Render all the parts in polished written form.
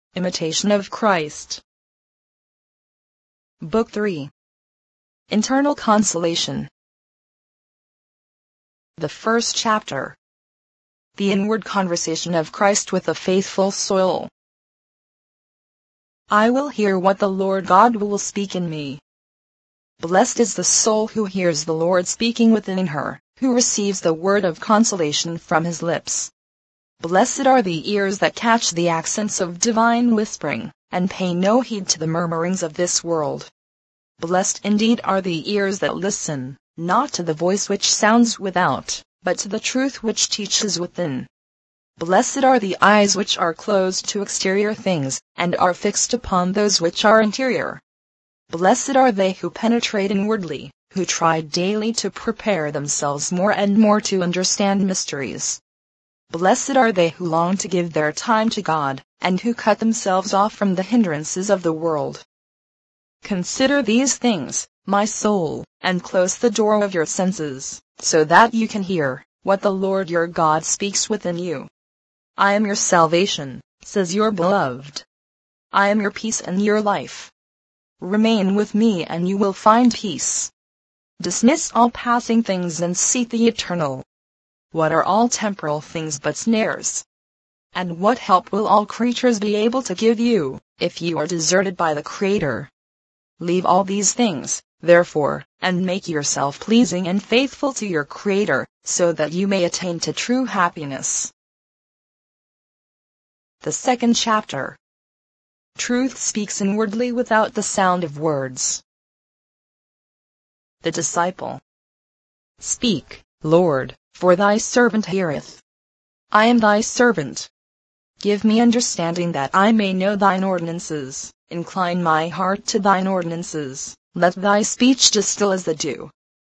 Imitation of Christ. Book 3. Internal Consolation. The first chapter. The inward conversation of Christ with a faithful soul. I will hear what the Lord God will speak in me. Blessed is the soul who hears the Lord speaking within her, who receives the word of consolation from his lips. Blessed are the ears that catch the accents of divine whispering, and pay no heed to the murmurings of this world. Blessed indeed are the ears that listen, not to the voice which sounds without, but to the truth which teaches within. Blessed are the eyes which are closed to exterior things, and are fixed upon those which are interior. Blessed are they who penetrate inwardly, who try daily to prepare themselves more and more to understand mysteries. Blessed are they who long to give their time to God, and who cut themselves off from the hindrances of the world. Consider these things, my soul, and close the door of your senses, so that you can hear what the Lord your God speaks within you. I am your salvation, says your beloved. I am your peace and your life. Remain with me and you will find peace. Dismiss all passing things and seek the eternal. What are all temporal things but snares? And what help will all creatures be able to give you, if you are deserted by the Creator? Leave all these things, therefore, and make yourself pleasing and faithful to your Creator, so that you may attain to true happiness. The second chapter. Truth speaks inwardly without the sound of words. The disciple. Speak, Lord, for thy servant heareth. I am thy servant. Give me understanding that I may know thine ordinances. Incline my heart to thine ordinances. Let thy speech distill as the dew.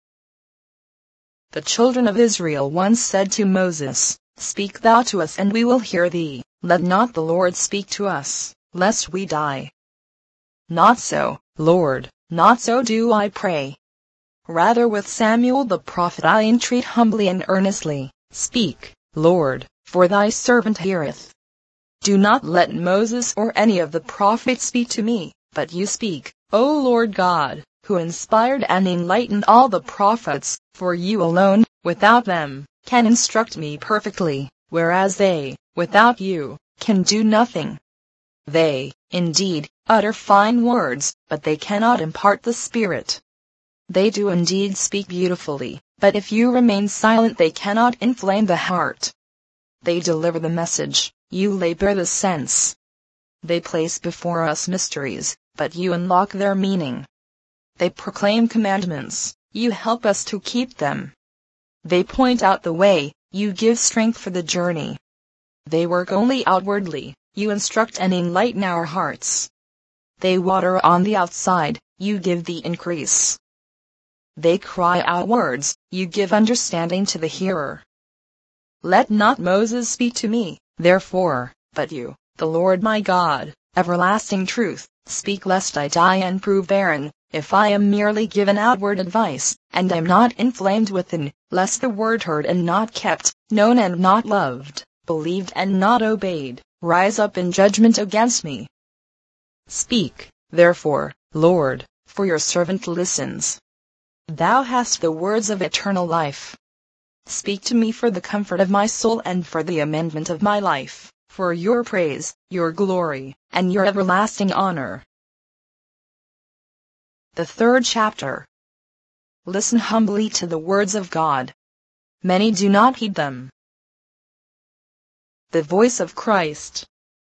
The children of Israel once said to Moses, Speak thou to us and we will hear thee. Let not the Lord speak to us, lest we die. Not so, Lord, not so do I pray. Rather with Samuel the prophet I entreat humbly and earnestly, Speak, Lord, for thy servant heareth. Do not let Moses or any of the prophets speak to me, but you speak, O Lord God, who inspired and enlightened all the prophets, for you alone, without them, can instruct me perfectly, whereas they, without you, can do nothing. They, indeed, utter fine words, but they cannot impart the Spirit. They do indeed speak beautifully, but if you remain silent they cannot inflame the heart. They deliver the message, you lay bare the sense. They place before us mysteries, but you unlock their meaning. They proclaim commandments, you help us to keep them. They point out the way, you give strength for the journey. They work only outwardly, you instruct and enlighten our hearts. They water on the outside, you give the increase. They cry out words, you give understanding to the hearer. Let not Moses speak to me, therefore, but you, the Lord my God, everlasting truth, speak lest I die and prove barren, if I am merely given outward advice, and am not inflamed within, lest the word heard and not kept, known and not loved, believed and not obeyed, rise up in judgment against me. Speak, therefore, Lord, for your servant listens. Thou hast the words of eternal life. Speak to me for the comfort of my soul and for the amendment of my life, for your praise, your glory, and your everlasting honor. The third chapter. Listen humbly to the words of God. Many do not heed them. The voice of Christ.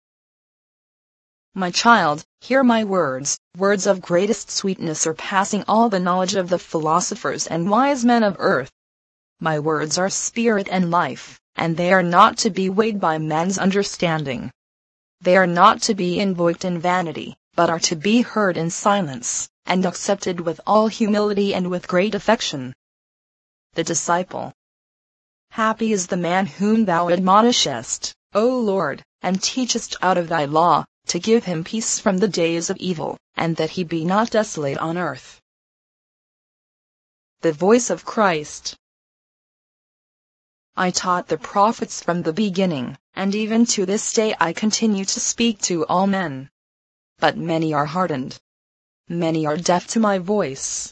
My child, hear my words, words of greatest sweetness surpassing all the knowledge of the philosophers and wise men of earth. My words are spirit and life, and they are not to be weighed by man's understanding. They are not to be invoked in vanity, but are to be heard in silence, and accepted with all humility and with great affection. The disciple. Happy is the man whom thou admonishest, O Lord, and teachest out of thy law, to give him peace from the days of evil, and that he be not desolate on earth. The voice of Christ. I taught the prophets from the beginning, and even to this day I continue to speak to all men. But many are hardened. Many are deaf to my voice.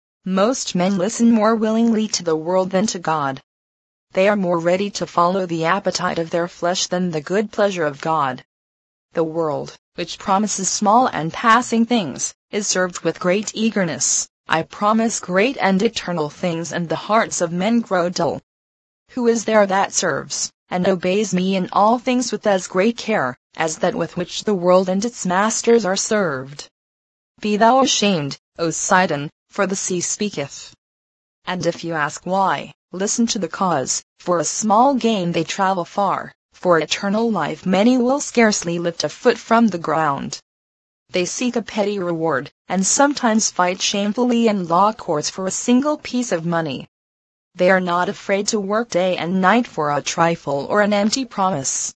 Most men listen more willingly to the world than to God. They are more ready to follow the appetite of their flesh than the good pleasure of God. The world, which promises small and passing things, is served with great eagerness. I promise great and eternal things, and the hearts of men grow dull. Who is there that serves, and obeys me in all things with as great care, as that with which the world and its masters are served? Be thou ashamed, O Sidon, for the sea speaketh. And if you ask why, listen to the cause. For a small gain they travel far, for eternal life many will scarcely lift a foot from the ground. They seek a petty reward, and sometimes fight shamefully in law courts for a single piece of money. They are not afraid to work day and night for a trifle or an empty promise.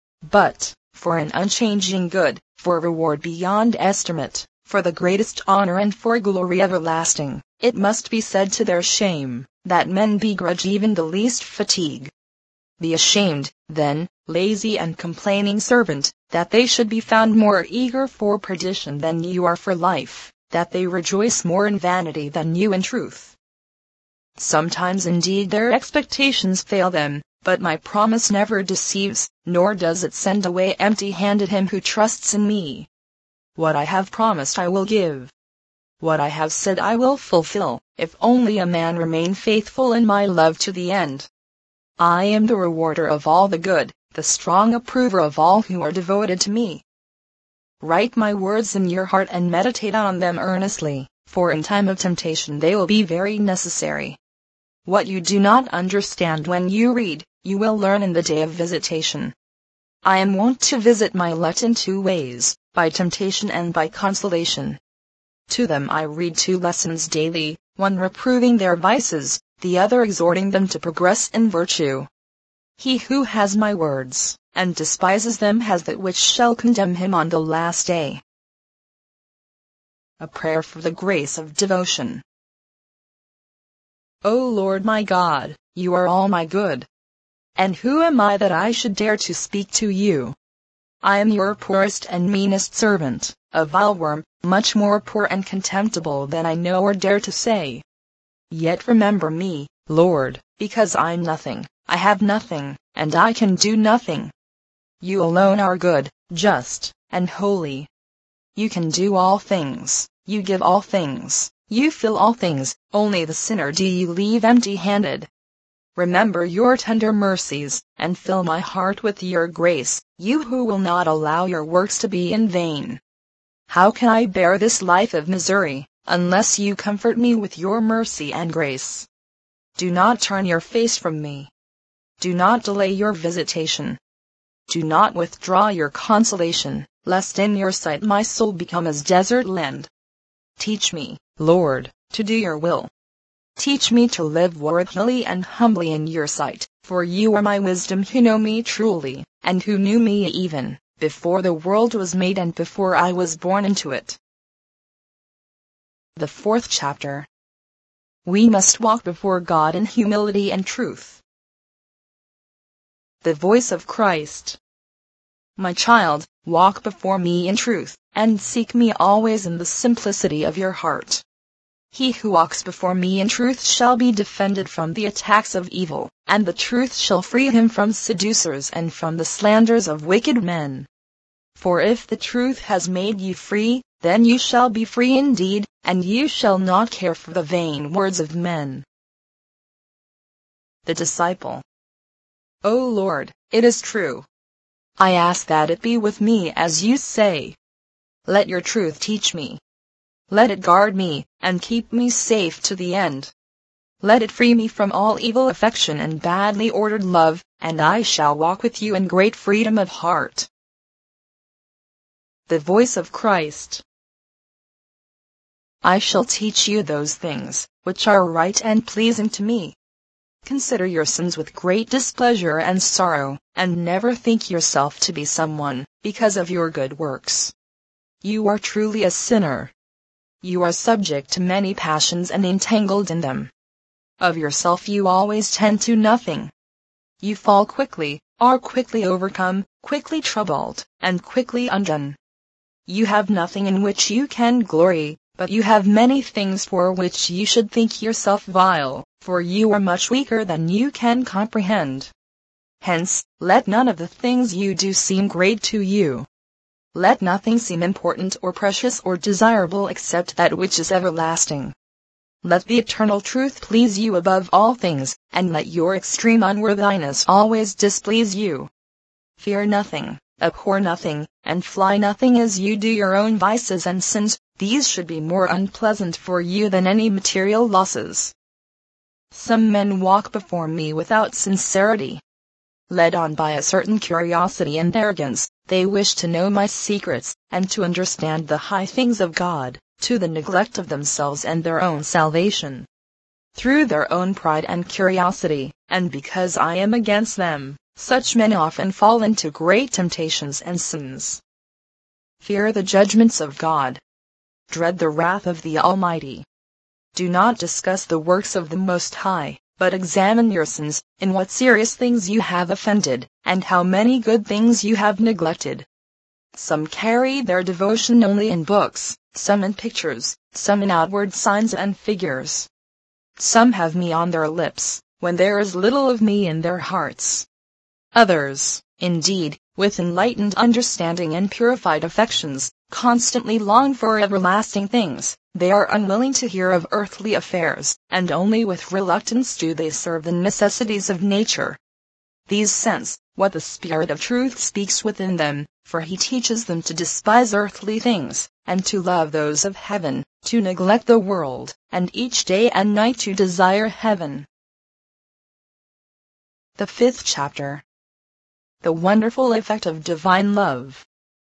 But, for an unchanging good, for reward beyond estimate, for the greatest honor and for glory everlasting, it must be said to their shame, that men begrudge even the least fatigue. Be ashamed, then, lazy and complaining servant, that they should be found more eager for perdition than you are for life, that they rejoice more in vanity than you in truth. Sometimes indeed their expectations fail them, but my promise never deceives, nor does it send away empty-handed him who trusts in me. What I have promised I will give. What I have said I will fulfill, if only a man remain faithful in my love to the end. I am the rewarder of all the good, the strong approver of all who are devoted to me. Write my words in your heart and meditate on them earnestly, for in time of temptation they will be very necessary. What you do not understand when you read, you will learn in the day of visitation. I am wont to visit my elect in two ways, by temptation and by consolation. To them I read 2 lessons daily, one reproving their vices, the other exhorting them to progress in virtue. He who has my words, and despises them has that which shall condemn him on the last day. A prayer for the grace of devotion. O Lord my God, you are all my good. And who am I that I should dare to speak to you? I am your poorest and meanest servant, a vile worm, much more poor and contemptible than I know or dare to say. Yet remember me, Lord, because I'm nothing, I have nothing, and I can do nothing. You alone are good, just, and holy. You can do all things, you give all things, you fill all things, only the sinner do you leave empty-handed. Remember your tender mercies, and fill my heart with your grace, you who will not allow your works to be in vain. How can I bear this life of misery, unless you comfort me with your mercy and grace? Do not turn your face from me. Do not delay your visitation. Do not withdraw your consolation, lest in your sight my soul become as desert land. Teach me, Lord, to do your will. Teach me to live worthily and humbly in your sight, for you are my wisdom who know me truly, and who knew me even before the world was made and before I was born into it. The 4th chapter. We must walk before God in humility and truth. The voice of Christ. My child, walk before me in truth, and seek me always in the simplicity of your heart. He who walks before me in truth shall be defended from the attacks of evil, and the truth shall free him from seducers and from the slanders of wicked men. For if the truth has made you free, then you shall be free indeed, and you shall not care for the vain words of men. The disciple. O Lord, it is true. I ask that it be with me as you say. Let your truth teach me. Let it guard me, and keep me safe to the end. Let it free me from all evil affection and badly ordered love, and I shall walk with you in great freedom of heart. The voice of Christ. I shall teach you those things, which are right and pleasing to me. Consider your sins with great displeasure and sorrow, and never think yourself to be someone, because of your good works. You are truly a sinner. You are subject to many passions and entangled in them. Of yourself you always tend to nothing. You fall quickly, are quickly overcome, quickly troubled, and quickly undone. You have nothing in which you can glory, but you have many things for which you should think yourself vile, for you are much weaker than you can comprehend. Hence, let none of the things you do seem great to you. Let nothing seem important or precious or desirable except that which is everlasting. Let the eternal truth please you above all things, and let your extreme unworthiness always displease you. Fear nothing, abhor nothing, and fly nothing as you do your own vices and sins. These should be more unpleasant for you than any material losses. Some men walk before me without sincerity. Led on by a certain curiosity and arrogance, they wish to know my secrets, and to understand the high things of God, to the neglect of themselves and their own salvation. Through their own pride and curiosity, and because I am against them, such men often fall into great temptations and sins. Fear the judgments of God. Dread the wrath of the Almighty. Do not discuss the works of the Most High, but examine your sins, in what serious things you have offended, and how many good things you have neglected. Some carry their devotion only in books, some in pictures, some in outward signs and figures. Some have me on their lips, when there is little of me in their hearts. Others, indeed, with enlightened understanding and purified affections, constantly long for everlasting things. They are unwilling to hear of earthly affairs, and only with reluctance do they serve the necessities of nature. These sense what the Spirit of truth speaks within them, for he teaches them to despise earthly things, and to love those of heaven, to neglect the world, and each day and night to desire heaven. The 5th chapter. The wonderful effect of divine love.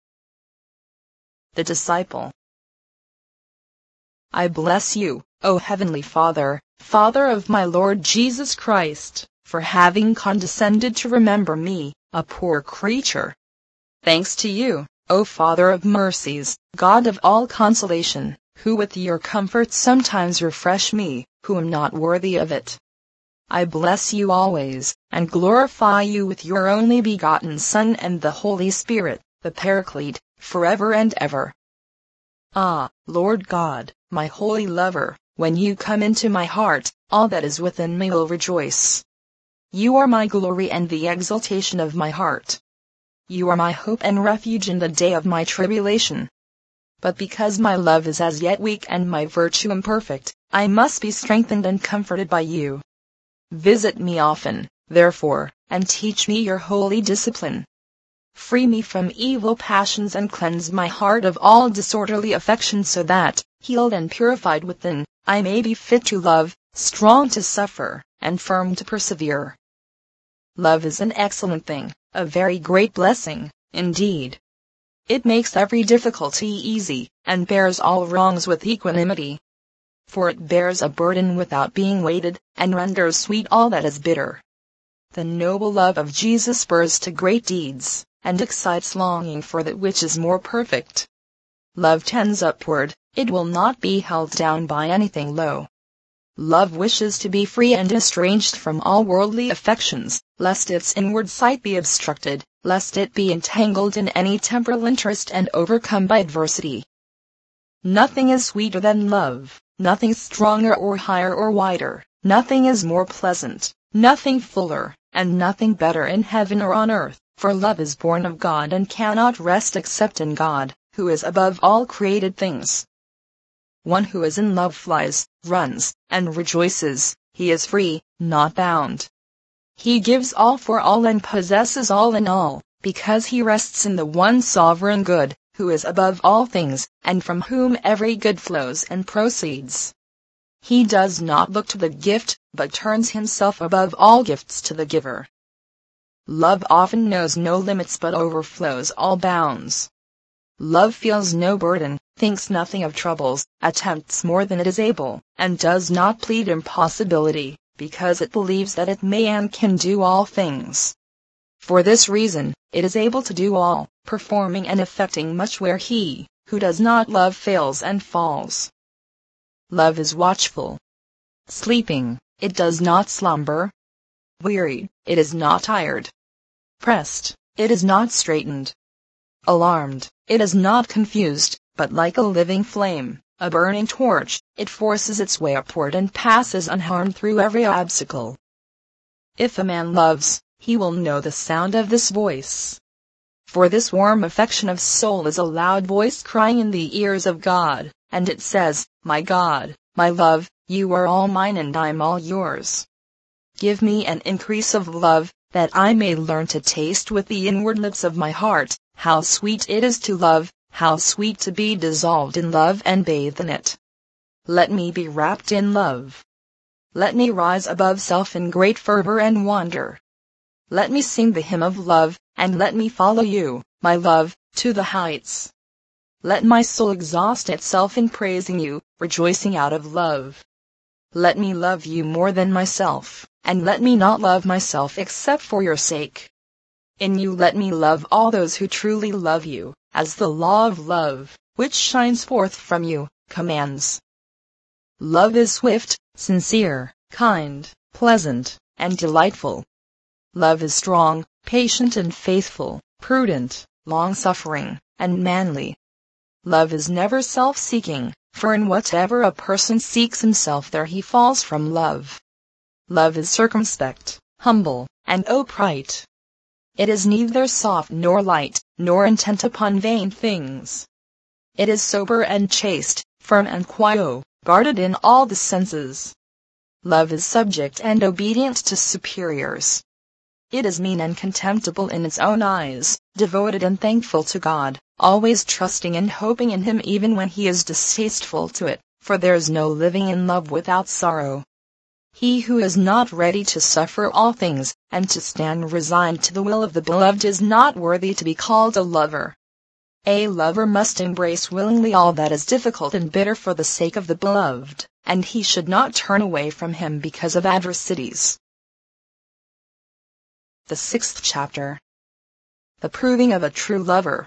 The disciple. I bless you, O Heavenly Father, Father of my Lord Jesus Christ, for having condescended to remember me, a poor creature. Thanks to you, O Father of mercies, God of all consolation, who with your comfort sometimes refresh me, who am not worthy of it. I bless you always, and glorify you with your only begotten Son and the Holy Spirit, the Paraclete, forever and ever. Ah, Lord God, my holy lover, when you come into my heart, all that is within me will rejoice. You are my glory and the exaltation of my heart. You are my hope and refuge in the day of my tribulation. But because my love is as yet weak and my virtue imperfect, I must be strengthened and comforted by you. Visit me often, therefore, and teach me your holy discipline. Free me from evil passions and cleanse my heart of all disorderly affection so that, healed and purified within, I may be fit to love, strong to suffer, and firm to persevere. Love is an excellent thing, a very great blessing, indeed. It makes every difficulty easy, and bears all wrongs with equanimity. For it bears a burden without being weighted, and renders sweet all that is bitter. The noble love of Jesus spurs to great deeds, and excites longing for that which is more perfect. Love tends upward, it will not be held down by anything low. Love wishes to be free and estranged from all worldly affections, lest its inward sight be obstructed, lest it be entangled in any temporal interest and overcome by adversity. Nothing is sweeter than love, nothing stronger or higher or wider, nothing is more pleasant, nothing fuller, and nothing better in heaven or on earth, for love is born of God and cannot rest except in God, who is above all created things. One who is in love flies, runs, and rejoices. He is free, not bound. He gives all for all and possesses all in all, because he rests in the one sovereign good, who is above all things, and from whom every good flows and proceeds. He does not look to the gift, but turns himself above all gifts to the giver. Love often knows no limits but overflows all bounds. Love feels no burden, thinks nothing of troubles, attempts more than it is able, and does not plead impossibility, because it believes that it may and can do all things. For this reason, it is able to do all, performing and effecting much where he, who does not love fails and falls. Love is watchful. Sleeping, it does not slumber. Wearied, it is not tired. Pressed, it is not straitened. Alarmed, it is not confused, but like a living flame, a burning torch, it forces its way upward and passes unharmed through every obstacle. If a man loves, he will know the sound of this voice. For this warm affection of soul is a loud voice crying in the ears of God, and it says, My God, my love, you are all mine and I'm all yours. Give me an increase of love, that I may learn to taste with the inward lips of my heart, how sweet it is to love, how sweet to be dissolved in love and bathed in it. Let me be wrapped in love. Let me rise above self in great fervor and wonder. Let me sing the hymn of love, and let me follow you, my love, to the heights. Let my soul exhaust itself in praising you, rejoicing out of love. Let me love you more than myself, and let me not love myself except for your sake. In you let me love all those who truly love you, as the law of love, which shines forth from you, commands. Love is swift, sincere, kind, pleasant, and delightful. Love is strong, patient and faithful, prudent, long-suffering, and manly. Love is never self-seeking, for in whatever a person seeks himself there he falls from love. Love is circumspect, humble, and upright. It is neither soft nor light, nor intent upon vain things. It is sober and chaste, firm and quiet, guarded in all the senses. Love is subject and obedient to superiors. It is mean and contemptible in its own eyes, devoted and thankful to God, always trusting and hoping in Him even when he is distasteful to it, for there is no living in love without sorrow. He who is not ready to suffer all things, and to stand resigned to the will of the beloved is not worthy to be called a lover. A lover must embrace willingly all that is difficult and bitter for the sake of the beloved, and he should not turn away from him because of adversities. The 6th chapter. The proving of a true lover.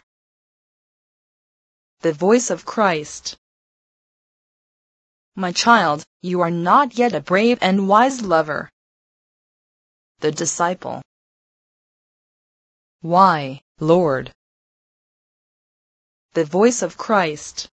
The voice of Christ. My child, you are not yet a brave and wise lover. The disciple. Why, Lord? The voice of Christ.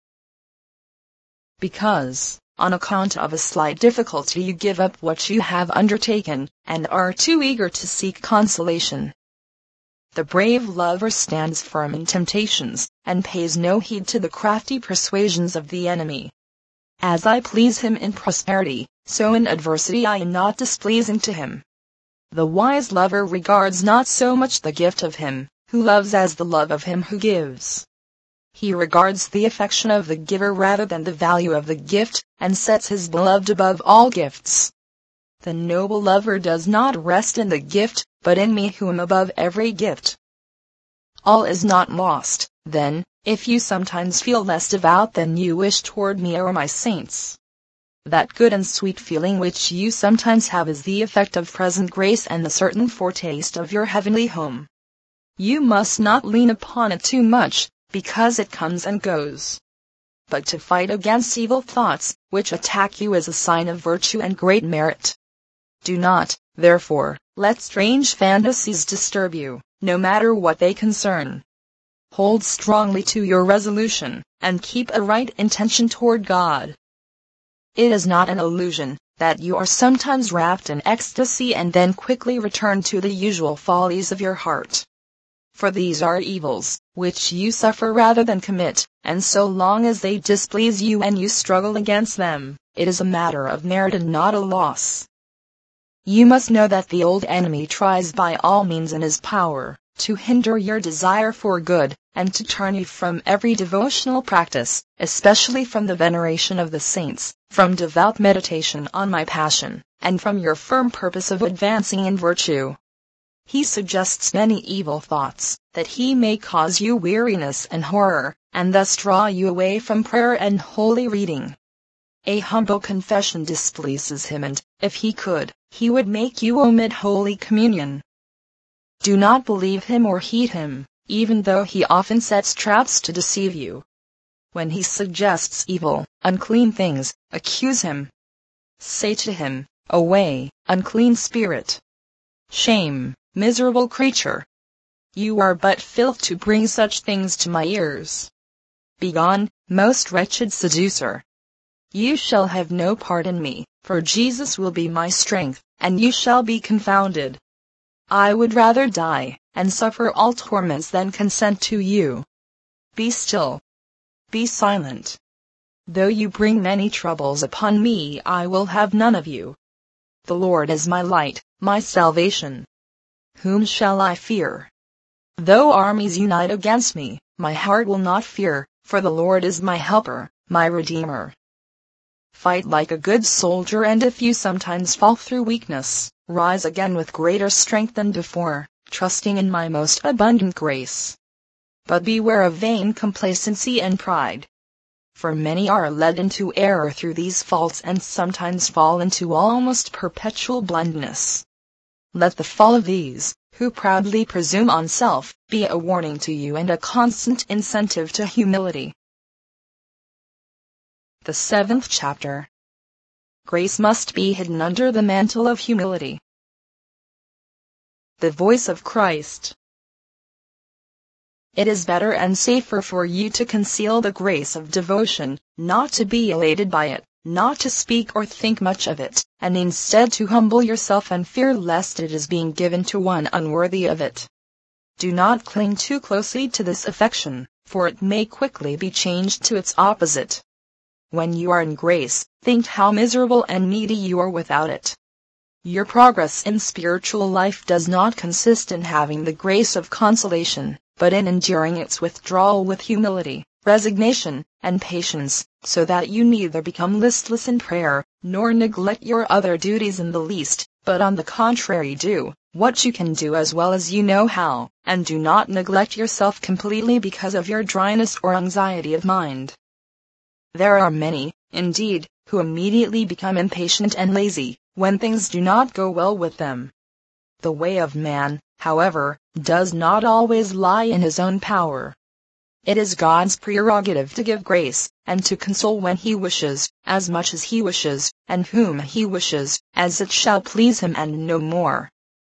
Because, on account of a slight difficulty you give up what you have undertaken, and are too eager to seek consolation. The brave lover stands firm in temptations, and pays no heed to the crafty persuasions of the enemy. As I please him in prosperity, so in adversity I am not displeasing to him. The wise lover regards not so much the gift of him who loves as the love of him who gives. He regards the affection of the giver rather than the value of the gift, and sets his beloved above all gifts. The noble lover does not rest in the gift, but in me who am above every gift. All is not lost, then, if you sometimes feel less devout than you wish toward me or my saints. That good and sweet feeling which you sometimes have is the effect of present grace and the certain foretaste of your heavenly home. You must not lean upon it too much, because it comes and goes. But to fight against evil thoughts, which attack you is a sign of virtue and great merit. Do not, therefore, let strange fantasies disturb you, no matter what they concern. Hold strongly to your resolution, and keep a right intention toward God. It is not an illusion, that you are sometimes wrapped in ecstasy and then quickly return to the usual follies of your heart. For these are evils, which you suffer rather than commit, and so long as they displease you and you struggle against them, it is a matter of merit and not a loss. You must know that the old enemy tries by all means in his power, to hinder your desire for good, and to turn you from every devotional practice, especially from the veneration of the saints, from devout meditation on my passion, and from your firm purpose of advancing in virtue. He suggests many evil thoughts, that he may cause you weariness and horror, and thus draw you away from prayer and holy reading. A humble confession displeases him, and, if he could, he would make you omit Holy Communion. Do not believe him or heed him, even though he often sets traps to deceive you. When he suggests evil, unclean things, accuse him. Say to him, Away, unclean spirit! Shame, miserable creature! You are but filth to bring such things to my ears. Begone, most wretched seducer! You shall have no part in me, for Jesus will be my strength, and you shall be confounded. I would rather die, and suffer all torments than consent to you. Be still. Be silent. Though you bring many troubles upon me, I will have none of you. The Lord is my light, my salvation. Whom shall I fear? Though armies unite against me, my heart will not fear, for the Lord is my helper, my Redeemer. Fight like a good soldier, and if you sometimes fall through weakness, rise again with greater strength than before, trusting in my most abundant grace. But beware of vain complacency and pride. For many are led into error through these faults and sometimes fall into almost perpetual blindness. Let the fall of these, who proudly presume on self, be a warning to you and a constant incentive to humility. The 7th chapter. Grace must be hidden under the mantle of humility. The voice of Christ. It is better and safer for you to conceal the grace of devotion, not to be elated by it, not to speak or think much of it, and instead to humble yourself and fear lest it is being given to one unworthy of it. Do not cling too closely to this affection, for it may quickly be changed to its opposite. When you are in grace, think how miserable and needy you are without it. Your progress in spiritual life does not consist in having the grace of consolation, but in enduring its withdrawal with humility, resignation, and patience, so that you neither become listless in prayer, nor neglect your other duties in the least, but on the contrary do what you can do as well as you know how, and do not neglect yourself completely because of your dryness or anxiety of mind. There are many, indeed, who immediately become impatient and lazy, when things do not go well with them. The way of man, however, does not always lie in his own power. It is God's prerogative to give grace, and to console when he wishes, as much as he wishes, and whom he wishes, as it shall please him and no more.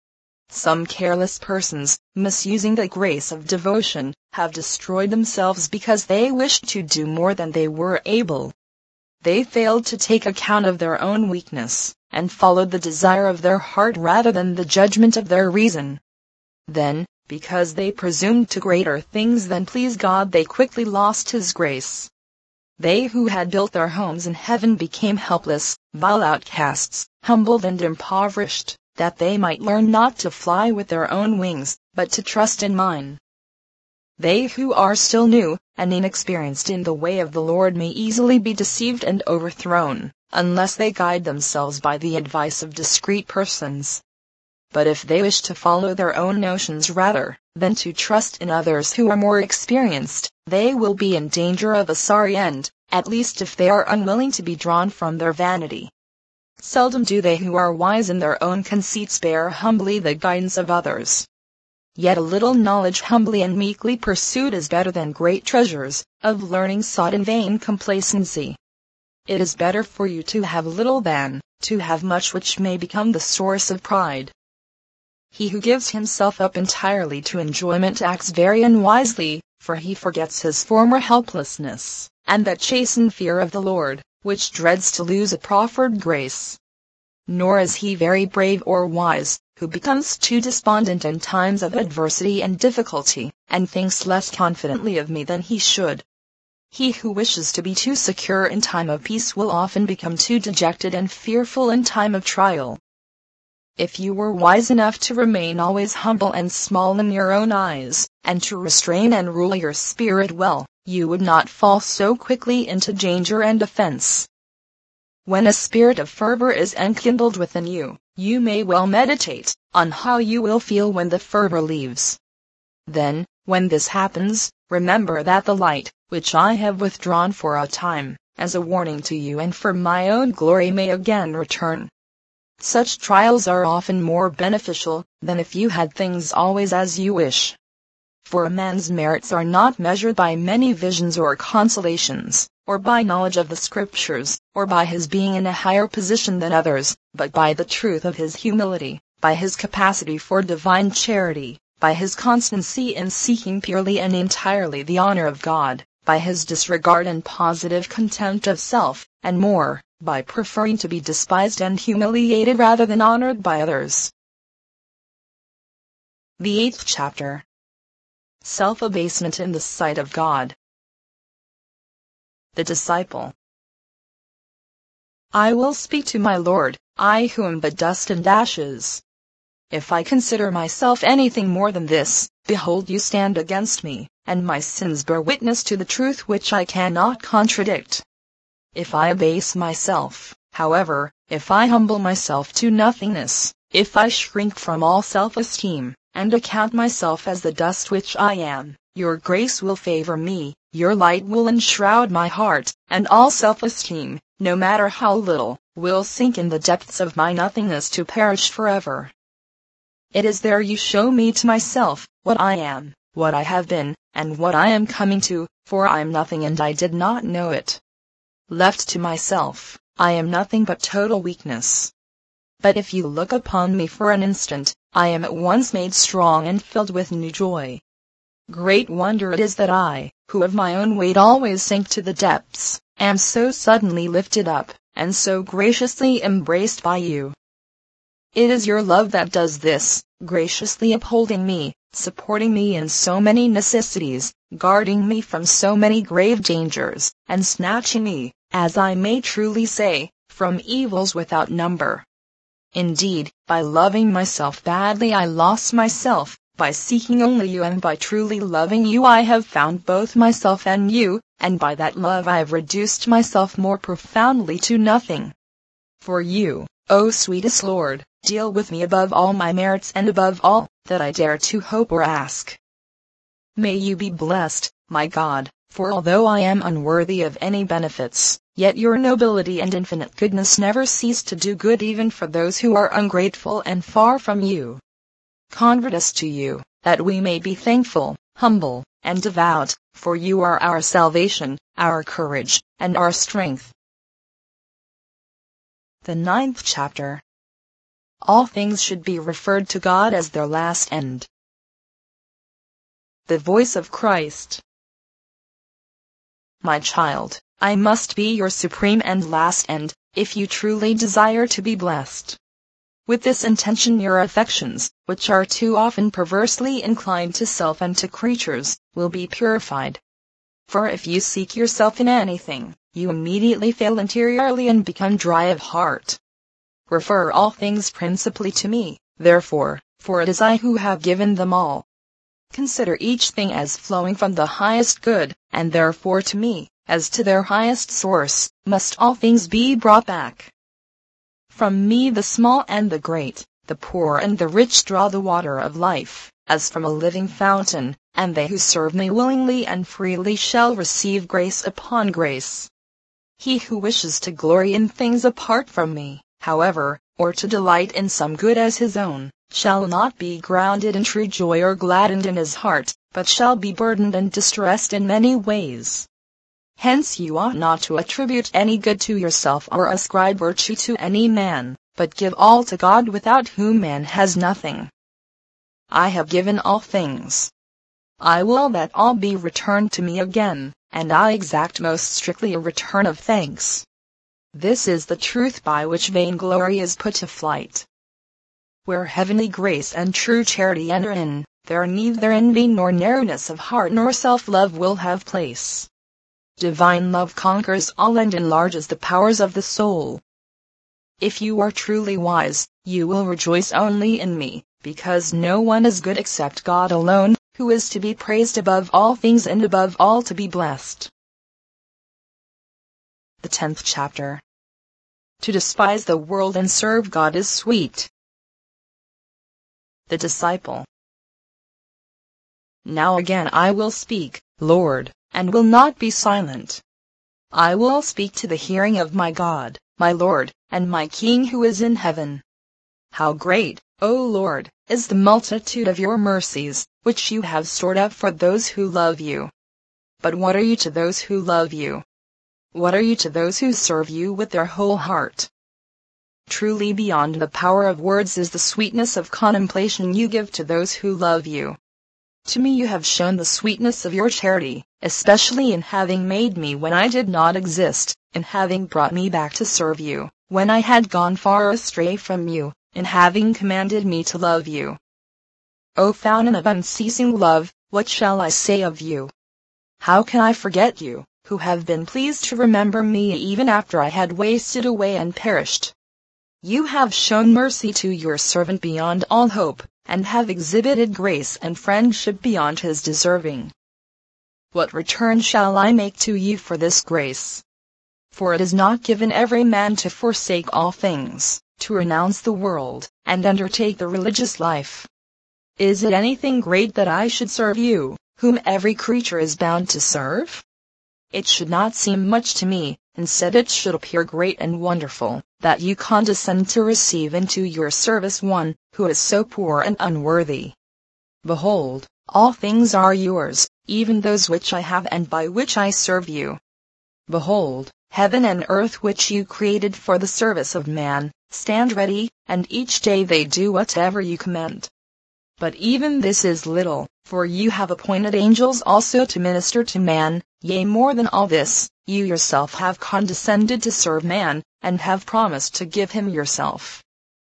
Some careless persons, misusing the grace of devotion, have destroyed themselves because they wished to do more than they were able. They failed to take account of their own weakness, and followed the desire of their heart rather than the judgment of their reason. Then, because they presumed to greater things than please God, they quickly lost his grace. They who had built their homes in heaven became helpless, vile outcasts, humbled and impoverished, that they might learn not to fly with their own wings, but to trust in mine. They who are still new, and inexperienced in the way of the Lord may easily be deceived and overthrown, unless they guide themselves by the advice of discreet persons. But if they wish to follow their own notions rather than to trust in others who are more experienced, they will be in danger of a sorry end, at least if they are unwilling to be drawn from their vanity. Seldom do they who are wise in their own conceits bear humbly the guidance of others. Yet a little knowledge humbly and meekly pursued is better than great treasures of learning sought in vain complacency. It is better for you to have little than to have much which may become the source of pride. He who gives himself up entirely to enjoyment acts very unwisely, for he forgets his former helplessness, and that chastened fear of the Lord, which dreads to lose a proffered grace. Nor is he very brave or wise, who becomes too despondent in times of adversity and difficulty, and thinks less confidently of me than he should. He who wishes to be too secure in time of peace will often become too dejected and fearful in time of trial. If you were wise enough to remain always humble and small in your own eyes, and to restrain and rule your spirit well, you would not fall so quickly into danger and offense. When a spirit of fervor is enkindled within you, you may well meditate on how you will feel when the fervor leaves. Then, when this happens, remember that the light, which I have withdrawn for a time, as a warning to you and for my own glory, may again return. Such trials are often more beneficial than if you had things always as you wish. For a man's merits are not measured by many visions or consolations, or by knowledge of the Scriptures, or by his being in a higher position than others, but by the truth of his humility, by his capacity for divine charity, by his constancy in seeking purely and entirely the honor of God, by his disregard and positive contempt of self, and more, by preferring to be despised and humiliated rather than honored by others. The 8th chapter. Self-abasement in the sight of God. The disciple. I will speak to my Lord, I who am but dust and ashes. If I consider myself anything more than this, behold, you stand against me, and my sins bear witness to the truth which I cannot contradict. If I abase myself, however, if I humble myself to nothingness, if I shrink from all self-esteem, and account myself as the dust which I am, your grace will favor me, your light will enshroud my heart, and all self-esteem, no matter how little, will sink in the depths of my nothingness to perish forever. It is there you show me to myself, what I am, what I have been, and what I am coming to, for I am nothing and I did not know it. Left to myself, I am nothing but total weakness. But if you look upon me for an instant, I am at once made strong and filled with new joy. Great wonder it is that I, who of my own weight always sink to the depths, am so suddenly lifted up, and so graciously embraced by you. It is your love that does this, graciously upholding me, supporting me in so many necessities, guarding me from so many grave dangers, and snatching me, as I may truly say, from evils without number. Indeed, by loving myself badly I lost myself, by seeking only you and by truly loving you I have found both myself and you, and by that love I have reduced myself more profoundly to nothing. For you, O sweetest Lord, deal with me above all my merits and above all that I dare to hope or ask. May you be blessed, my God, for although I am unworthy of any benefits, yet your nobility and infinite goodness never cease to do good even for those who are ungrateful and far from you. Convert us to you, that we may be thankful, humble, and devout, for you are our salvation, our courage, and our strength. The 9th chapter. All things should be referred to God as their last end. The voice of Christ. My child, I must be your supreme and last end, if you truly desire to be blessed. With this intention your affections, which are too often perversely inclined to self and to creatures, will be purified. For if you seek yourself in anything, you immediately fail interiorly and become dry of heart. Refer all things principally to me, therefore, for it is I who have given them all. Consider each thing as flowing from the highest good, and therefore to me, as to their highest source, must all things be brought back. From me the small and the great, the poor and the rich draw the water of life, as from a living fountain, and they who serve me willingly and freely shall receive grace upon grace. He who wishes to glory in things apart from me, however, or to delight in some good as his own, shall not be grounded in true joy or gladdened in his heart, but shall be burdened and distressed in many ways. Hence you ought not to attribute any good to yourself or ascribe virtue to any man, but give all to God without whom man has nothing. I have given all things. I will that all be returned to me again, and I exact most strictly a return of thanks. This is the truth by which vainglory is put to flight. Where heavenly grace and true charity enter in, there neither envy nor narrowness of heart nor self-love will have place. Divine love conquers all and enlarges the powers of the soul. If you are truly wise, you will rejoice only in me, because no one is good except God alone, who is to be praised above all things and above all to be blessed. The 10th chapter. To despise the world and serve God is sweet. The disciple. Now again I will speak, Lord, and will not be silent. I will speak to the hearing of my God, my Lord, and my King who is in heaven. How great, O Lord, is the multitude of your mercies, which you have stored up for those who love you. But what are you to those who love you? What are you to those who serve you with their whole heart? Truly beyond the power of words is the sweetness of contemplation you give to those who love you. To me you have shown the sweetness of your charity, especially in having made me when I did not exist, in having brought me back to serve you, when I had gone far astray from you, in having commanded me to love you. O fountain of unceasing love, what shall I say of you? How can I forget you, who have been pleased to remember me even after I had wasted away and perished? You have shown mercy to your servant beyond all hope, and have exhibited grace and friendship beyond his deserving. What return shall I make to you for this grace? For it is not given every man to forsake all things, to renounce the world, and undertake the religious life. Is it anything great that I should serve you, whom every creature is bound to serve? It should not seem much to me, instead it should appear great and wonderful, that you condescend to receive into your service one, who is so poor and unworthy. Behold, all things are yours, even those which I have and by which I serve you. Behold, heaven and earth which you created for the service of man, stand ready, and each day they do whatever you command. But even this is little, for you have appointed angels also to minister to man, yea more than all this, you yourself have condescended to serve man, and have promised to give him yourself.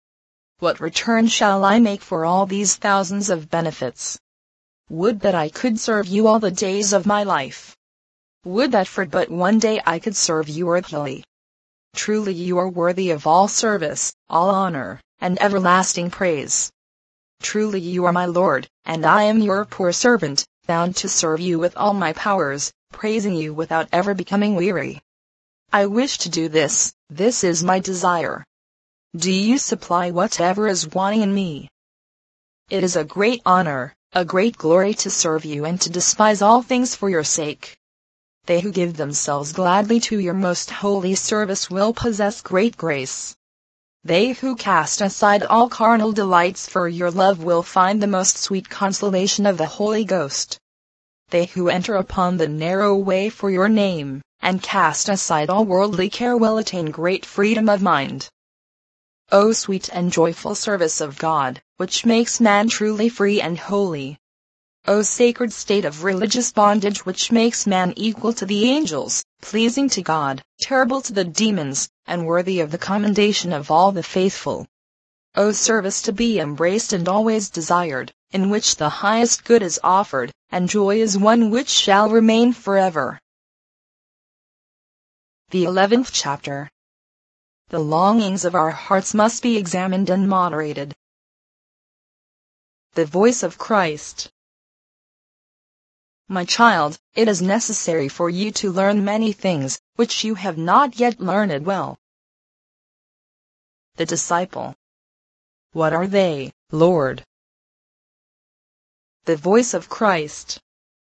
What return shall I make for all these thousands of benefits? Would that I could serve you all the days of my life. Would that for but one day I could serve you earthily. Truly you are worthy of all service, all honor, and everlasting praise. Truly you are my Lord, and I am your poor servant, bound to serve you with all my powers, praising you without ever becoming weary. I wish to do this is my desire. Do you supply whatever is wanting in me? It is a great honor, a great glory to serve you and to despise all things for your sake. They who give themselves gladly to your most holy service will possess great grace. They who cast aside all carnal delights for your love will find the most sweet consolation of the Holy Ghost. They who enter upon the narrow way for your name, and cast aside all worldly care will attain great freedom of mind. O sweet and joyful service of God, which makes man truly free and holy. O sacred state of religious bondage which makes man equal to the angels, pleasing to God, terrible to the demons, and worthy of the commendation of all the faithful. O service to be embraced and always desired, in which the highest good is offered, and joy is one which shall remain forever. The 11th chapter. The longings of our hearts must be examined and moderated. The voice of Christ. My child, it is necessary for you to learn many things, which you have not yet learned well. The disciple. What are they, Lord? The voice of Christ.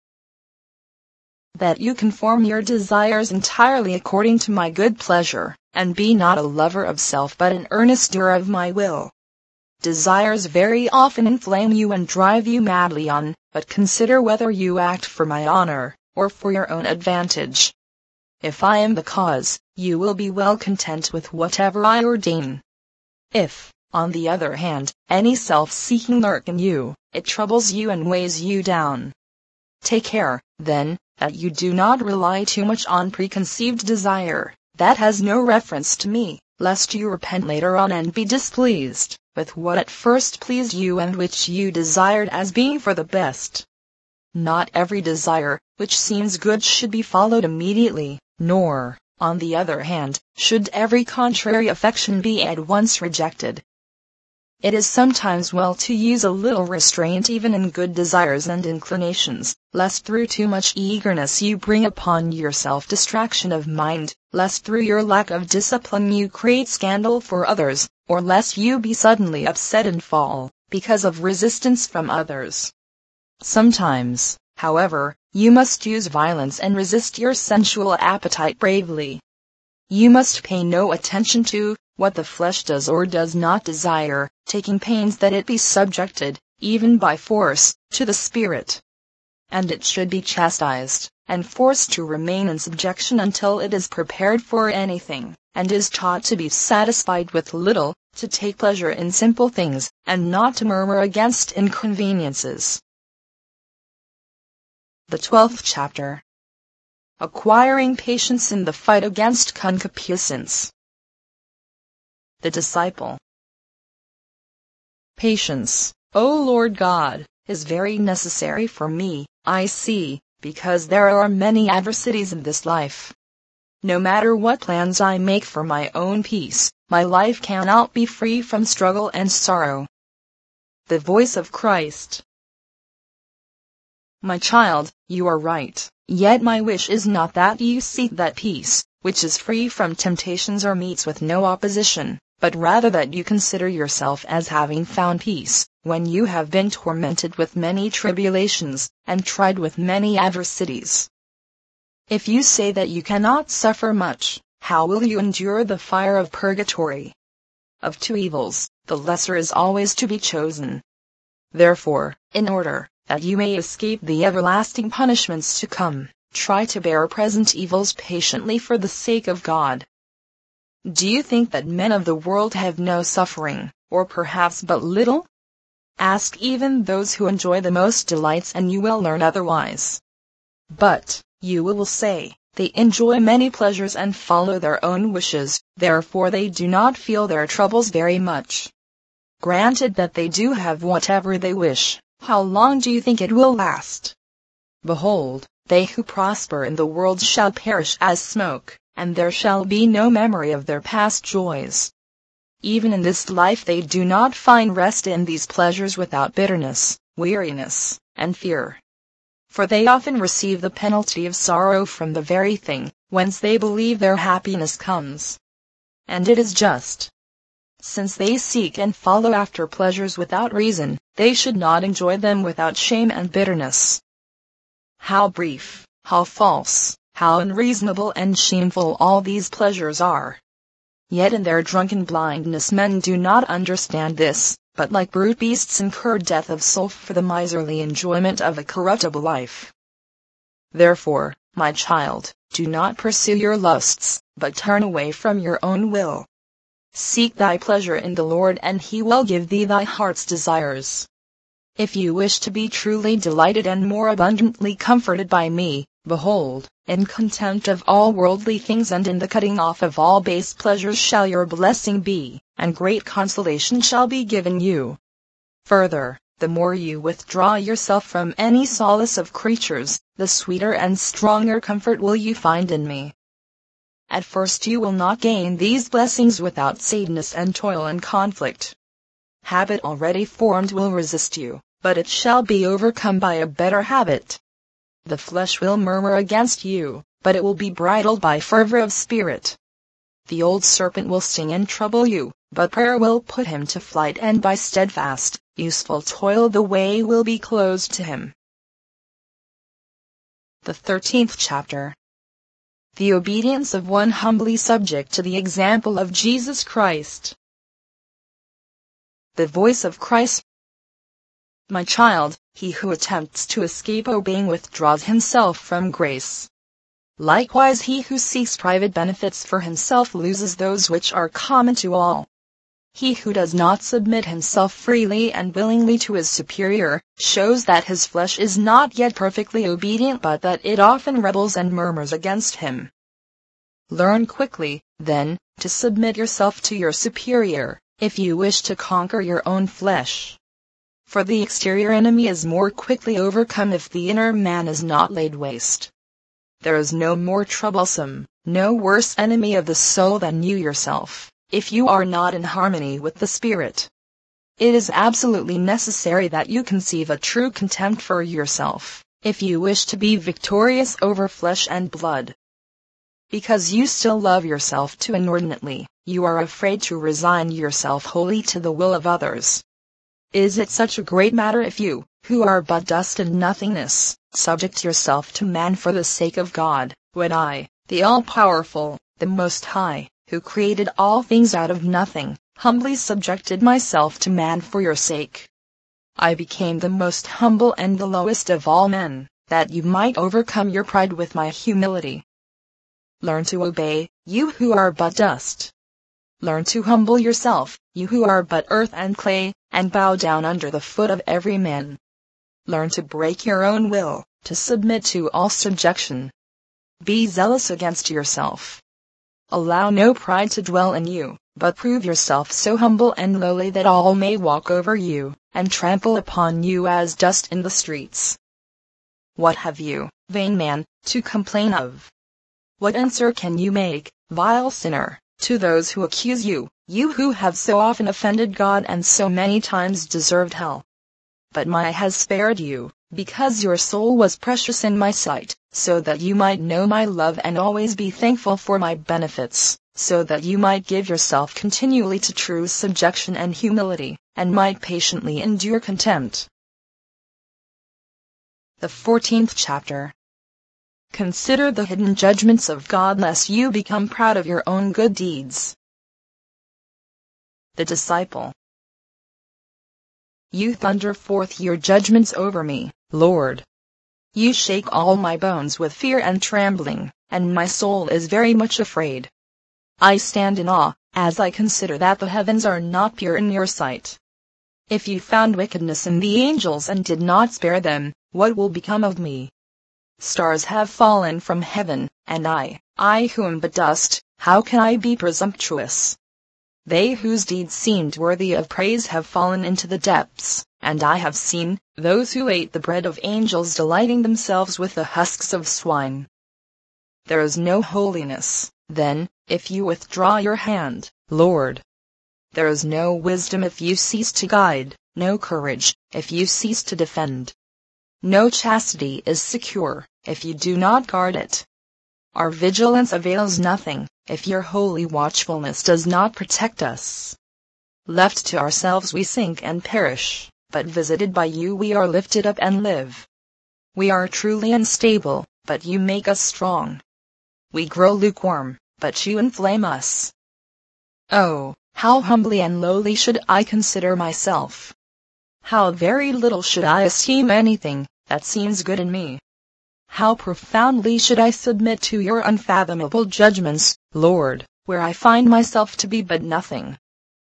That you conform your desires entirely according to my good pleasure, and be not a lover of self but an earnest doer of my will. Desires very often inflame you and drive you madly on, but consider whether you act for my honor, or for your own advantage. If I am the cause, you will be well content with whatever I ordain. If, on the other hand, any self-seeking lurk in you, it troubles you and weighs you down. Take care, then, that you do not rely too much on preconceived desire, that has no reference to me, lest you repent later on and be displeased with what at first pleased you and which you desired as being for the best. Not every desire, which seems good should be followed immediately, nor, on the other hand, should every contrary affection be at once rejected. It is sometimes well to use a little restraint even in good desires and inclinations, lest through too much eagerness you bring upon yourself distraction of mind, lest through your lack of discipline you create scandal for others, or lest you be suddenly upset and fall, because of resistance from others. Sometimes, however, you must use violence and resist your sensual appetite bravely. You must pay no attention to what the flesh does or does not desire, taking pains that it be subjected, even by force, to the Spirit. and it should be chastised, and forced to remain in subjection until it is prepared for anything, and is taught to be satisfied with little, to take pleasure in simple things, and not to murmur against inconveniences. The 12th chapter. Acquiring patience in the fight against concupiscence. The disciple. Patience, O Lord God, is very necessary for me, I see, because there are many adversities in this life. No matter what plans I make for my own peace, my life cannot be free from struggle and sorrow. The voice of Christ. My child, you are right, yet my wish is not that you seek that peace, which is free from temptations or meets with no opposition, but rather that you consider yourself as having found peace, when you have been tormented with many tribulations, and tried with many adversities. If you say that you cannot suffer much, how will you endure the fire of purgatory? Of two evils, the lesser is always to be chosen. Therefore, in order that you may escape the everlasting punishments to come, try to bear present evils patiently for the sake of God. Do you think that men of the world have no suffering, or perhaps but little? Ask even those who enjoy the most delights and you will learn otherwise. But, you will say, they enjoy many pleasures and follow their own wishes, therefore they do not feel their troubles very much. Granted that they do have whatever they wish, how long do you think it will last? Behold, they who prosper in the world shall perish as smoke, and there shall be no memory of their past joys. Even in this life they do not find rest in these pleasures without bitterness, weariness, and fear. For they often receive the penalty of sorrow from the very thing, whence they believe their happiness comes. And it is just. Since they seek and follow after pleasures without reason, they should not enjoy them without shame and bitterness. How brief, how false, how unreasonable and shameful all these pleasures are. Yet in their drunken blindness men do not understand this, but like brute beasts incur death of soul for the miserly enjoyment of a corruptible life. Therefore, my child, do not pursue your lusts, but turn away from your own will. Seek thy pleasure in the Lord and he will give thee thy heart's desires. If you wish to be truly delighted and more abundantly comforted by me, behold, in contempt of all worldly things and in the cutting off of all base pleasures shall your blessing be, and great consolation shall be given you. Further, the more you withdraw yourself from any solace of creatures, the sweeter and stronger comfort will you find in me. At first you will not gain these blessings without sadness and toil and conflict. Habit already formed will resist you, but it shall be overcome by a better habit. The flesh will murmur against you, but it will be bridled by fervor of spirit. The old serpent will sting and trouble you, but prayer will put him to flight and by steadfast, useful toil the way will be closed to him. The 13th chapter. The obedience of one humbly subject to the example of Jesus Christ. The voice of Christ. My child, he who attempts to escape obeying withdraws himself from grace. Likewise he who seeks private benefits for himself loses those which are common to all. He who does not submit himself freely and willingly to his superior, shows that his flesh is not yet perfectly obedient but that it often rebels and murmurs against him. Learn quickly, then, to submit yourself to your superior, if you wish to conquer your own flesh. For the exterior enemy is more quickly overcome if the inner man is not laid waste. There is no more troublesome, no worse enemy of the soul than you yourself, if you are not in harmony with the Spirit. It is absolutely necessary that you conceive a true contempt for yourself, if you wish to be victorious over flesh and blood. Because you still love yourself too inordinately, you are afraid to resign yourself wholly to the will of others. Is it such a great matter if you, who are but dust and nothingness, subject yourself to man for the sake of God, when I, the all-powerful, the Most High, who created all things out of nothing, humbly subjected myself to man for your sake? I became the most humble and the lowest of all men, that you might overcome your pride with my humility. Learn to obey, you who are but dust. Learn to humble yourself, you who are but earth and clay, and bow down under the foot of every man. Learn to break your own will, to submit to all subjection. Be zealous against yourself. Allow no pride to dwell in you, but prove yourself so humble and lowly that all may walk over you, and trample upon you as dust in the streets. What have you, vain man, to complain of? What answer can you make, vile sinner, to those who accuse you, you who have so often offended God and so many times deserved hell? But my eye has spared you, because your soul was precious in my sight, so that you might know my love and always be thankful for my benefits, so that you might give yourself continually to true subjection and humility, and might patiently endure contempt. The 14th chapter. Consider the hidden judgments of God lest you become proud of your own good deeds. The disciple. You thunder forth your judgments over me, Lord. You shake all my bones with fear and trembling, and my soul is very much afraid. I stand in awe, as I consider that the heavens are not pure in your sight. If you found wickedness in the angels and did not spare them, what will become of me? Stars have fallen from heaven, and I who am but dust, how can I be presumptuous? They whose deeds seemed worthy of praise have fallen into the depths, and I have seen those who ate the bread of angels delighting themselves with the husks of swine. There is no holiness, then, if you withdraw your hand, Lord. There is no wisdom if you cease to guide, no courage, if you cease to defend. No chastity is secure, if you do not guard it. Our vigilance avails nothing, if your holy watchfulness does not protect us. Left to ourselves we sink and perish, but visited by you we are lifted up and live. We are truly unstable, but you make us strong. We grow lukewarm, but you inflame us. Oh, how humbly and lowly should I consider myself! How very little should I esteem anything that seems good in me! How profoundly should I submit to your unfathomable judgments, Lord, where I find myself to be but nothing!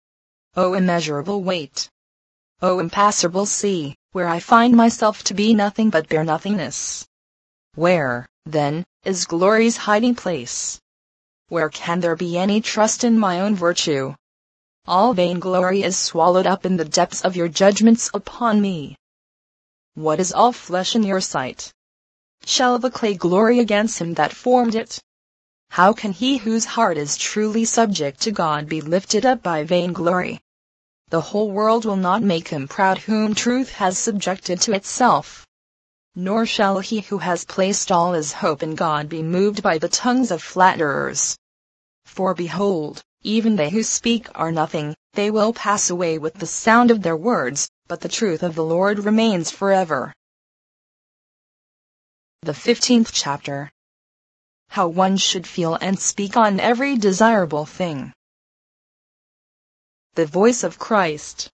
O immeasurable weight! O impassable sea, where I find myself to be nothing but bare nothingness! Where, then, is glory's hiding place? Where can there be any trust in my own virtue? All vainglory is swallowed up in the depths of your judgments upon me. What is all flesh in your sight? Shall the clay glory against him that formed it? How can he whose heart is truly subject to God be lifted up by vainglory? The whole world will not make him proud whom truth has subjected to itself. Nor shall he who has placed all his hope in God be moved by the tongues of flatterers. For behold, even they who speak are nothing, they will pass away with the sound of their words, but the truth of the Lord remains forever. The 15th chapter. How one should feel and speak on every desirable thing. The voice of Christ.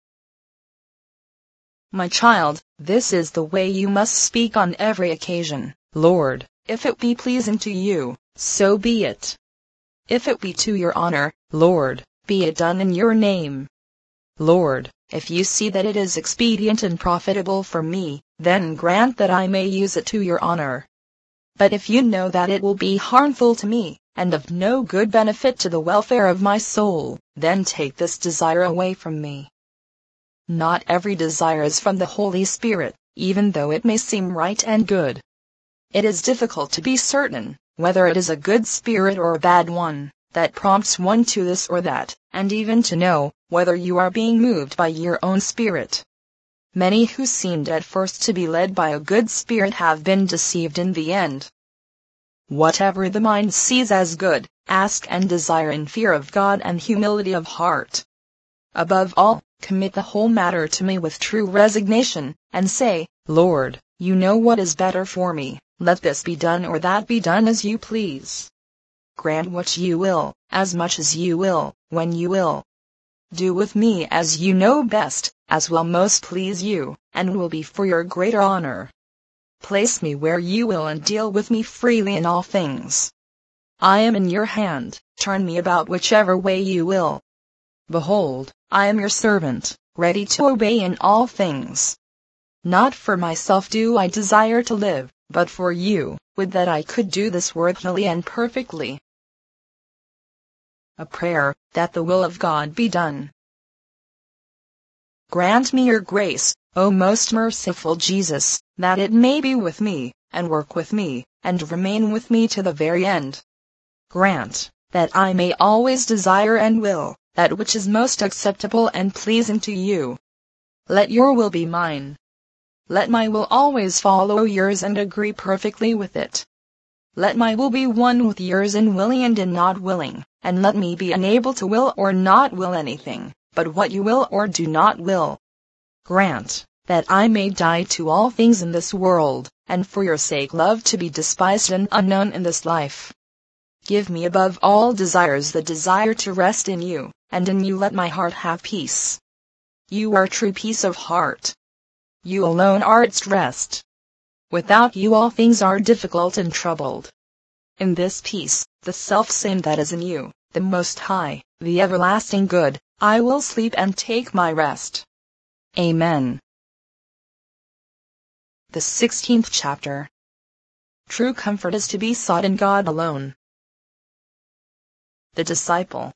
My child, this is the way you must speak on every occasion. Lord, if it be pleasing to you, so be it. If it be to your honor, Lord, be it done in your name. Lord, if you see that it is expedient and profitable for me, then grant that I may use it to your honor. But if you know that it will be harmful to me, and of no good benefit to the welfare of my soul, then take this desire away from me. Not every desire is from the Holy Spirit, even though it may seem right and good. It is difficult to be certain whether it is a good spirit or a bad one that prompts one to this or that, and even to know whether you are being moved by your own spirit. Many who seemed at first to be led by a good spirit have been deceived in the end. Whatever the mind sees as good, ask and desire in fear of God and humility of heart. Above all, commit the whole matter to me with true resignation, and say, Lord, you know what is better for me, let this be done or that be done as you please. Grant what you will, as much as you will, when you will. Do with me as you know best, as will most please you, and will be for your greater honor. Place me where you will and deal with me freely in all things. I am in your hand, turn me about whichever way you will. Behold, I am your servant, ready to obey in all things. Not for myself do I desire to live, but for you, would that I could do this worthily and perfectly. A prayer, that the will of God be done. Grant me your grace, O most merciful Jesus, that it may be with me, and work with me, and remain with me to the very end. Grant, that I may always desire and will, that which is most acceptable and pleasing to you. Let your will be mine. Let my will always follow yours and agree perfectly with it. Let my will be one with yours in willing and in not willing, and let me be unable to will or not will anything, but what you will or do not will. Grant, that I may die to all things in this world, and for your sake love to be despised and unknown in this life. Give me above all desires the desire to rest in you, and in you let my heart have peace. You are true peace of heart. You alone are its rest. Without you all things are difficult and troubled. In this peace, the self-same that is in you, the Most High, the everlasting good, I will sleep and take my rest. Amen. The 16th chapter. True comfort is to be sought in God alone. The disciple.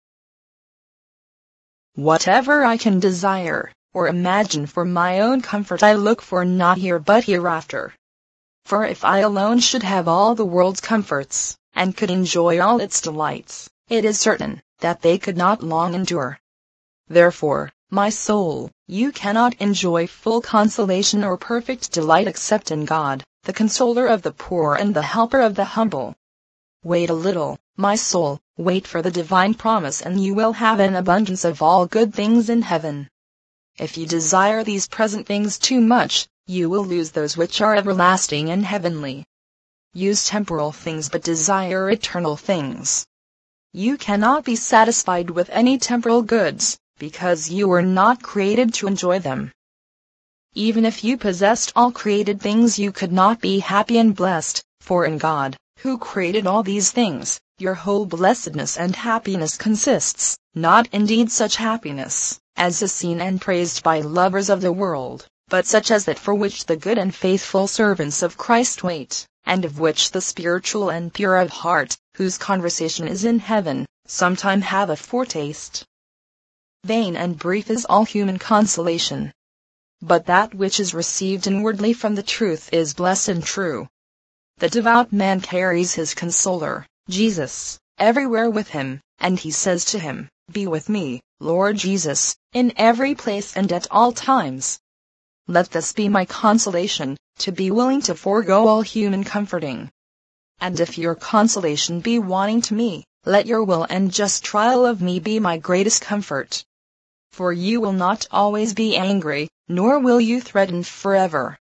Whatever I can desire, or imagine for my own comfort I look for not here but hereafter. For if I alone should have all the world's comforts, and could enjoy all its delights, it is certain that they could not long endure. Therefore, my soul, you cannot enjoy full consolation or perfect delight except in God, the consoler of the poor and the helper of the humble. Wait a little, my soul, wait for the divine promise, and you will have an abundance of all good things in heaven. If you desire these present things too much, you will lose those which are everlasting and heavenly. Use temporal things but desire eternal things. You cannot be satisfied with any temporal goods, because you were not created to enjoy them. Even if you possessed all created things you could not be happy and blessed, for in God, who created all these things, your whole blessedness and happiness consists, not indeed such happiness as is seen and praised by lovers of the world, but such as that for which the good and faithful servants of Christ wait, and of which the spiritual and pure of heart, whose conversation is in heaven, sometime have a foretaste. Vain and brief is all human consolation. But that which is received inwardly from the truth is blessed and true. The devout man carries his consoler, Jesus, everywhere with him, and he says to him, "Be with me, Lord Jesus, in every place and at all times." Let this be my consolation, to be willing to forego all human comforting. And if your consolation be wanting to me, let your will and just trial of me be my greatest comfort. For you will not always be angry, nor will you threaten forever.